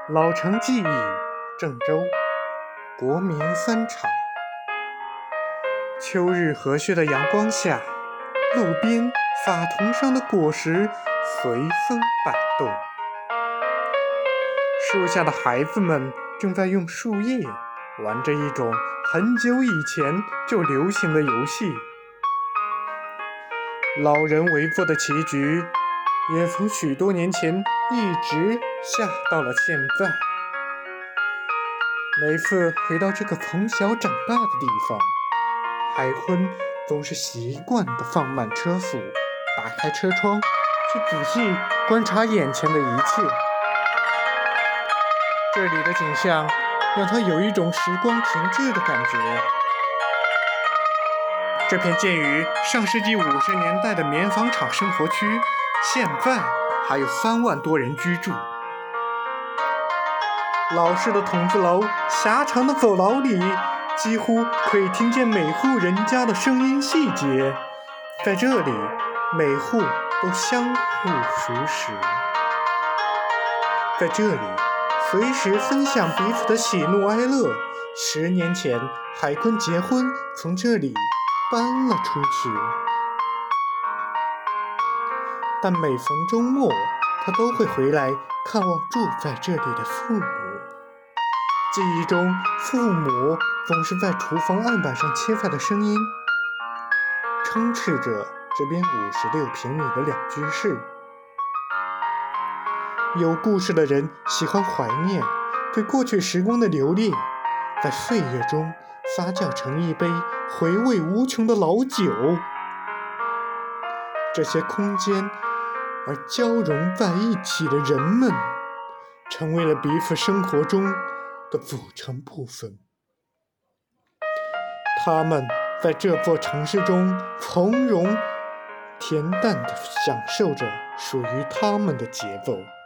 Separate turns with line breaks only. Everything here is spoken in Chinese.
老城记忆，郑州，国民三场。秋日和煦的阳光下，路边法桐上的果实随风摆动，树下的孩子们正在用树叶玩着一种很久以前就流行的游戏。老人围坐的棋局也从许多年前一直下到了现在。每次回到这个从小长大的地方，海坤总是习惯地放慢车速，打开车窗，去仔细观察眼前的一切。这里的景象让他有一种时光停滞的感觉。这片建于上世纪50年代的棉纺厂生活区，现在还有3万多人居住。老式的筒子楼，狭长的走廊里，几乎可以听见每户人家的声音细节。在这里，每户都相互熟识，在这里随时分享彼此的喜怒哀乐。10年前，海坤结婚，从这里搬了出去，但每逢周末，他都会回来看望住在这里的父母。记忆中，父母总是在厨房案板上切菜的声音，充斥着这边56平米的2居室。有故事的人喜欢怀念，对过去时光的留恋，在岁月中发酵成一杯回味无穷的老酒。这些空间而交融在一起的人们，成为了彼此生活中的组成部分。他们在这座城市中从容恬淡地享受着属于他们的节奏。